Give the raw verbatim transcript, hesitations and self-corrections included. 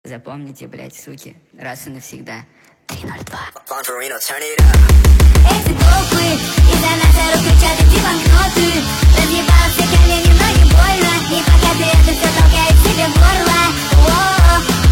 Запомните, блять, суки, раз и навсегда. три ноль два. Эти толпы из-за нас орут, кричат эти банкноты. Разъебал все колени, ноги больно. И пока ты это все толкаешь себе в горло. О-о-о.